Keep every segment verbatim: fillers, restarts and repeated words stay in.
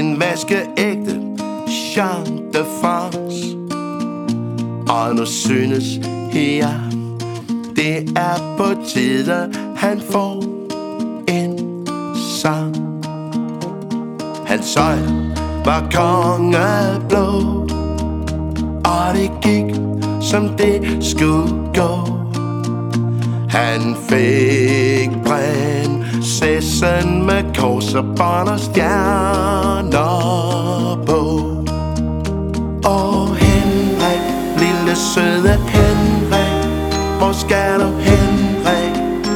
en vaskeægte Jean de France. Og nu synes jeg, det er på tide, han får en sang. Hans øjne var kongeblå, og det gik, som det skulle gå. Han fik prinsessen med kors og bånd og stjerner på. Åh, Henrik, lille søde Henrik, hvor skal du, Henrik?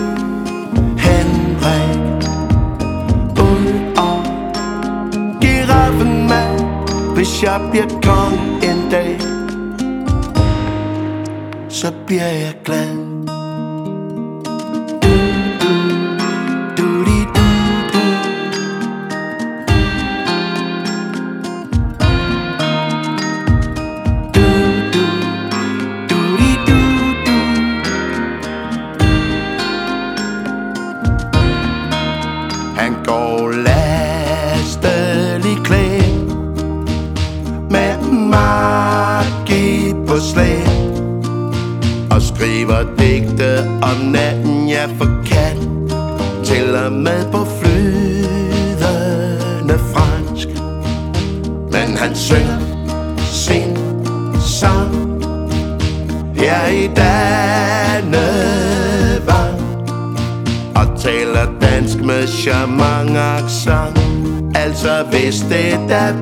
Henrik, ud og giraffen med, hvis jeg bliver kong en dag, så bliver jeg glad. Han går lastelig klædt med magi på slæb og skriver digte om natten, jeg forkat, til og med på flydende fransk. Men han synger sin sang her i Dannevang og taler dansk med charmant accent, altså hvis det der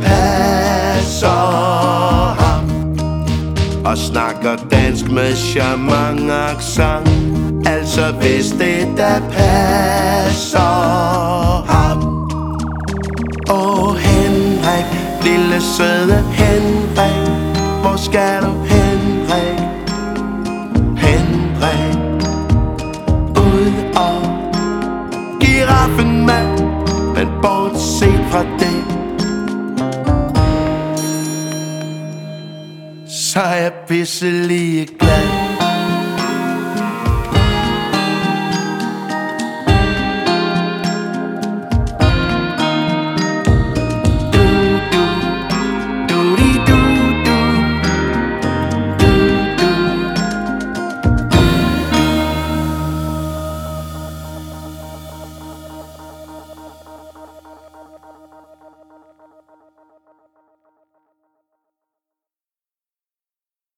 passer ham. Og snakker dansk med charmant accent, altså hvis det der passer ham. Åh, Henrik, lille søde Henrik, hvor skal du, Henrik? Henrik, ud og giraffen med, men bortset fra det, så er jeg pisselig glad.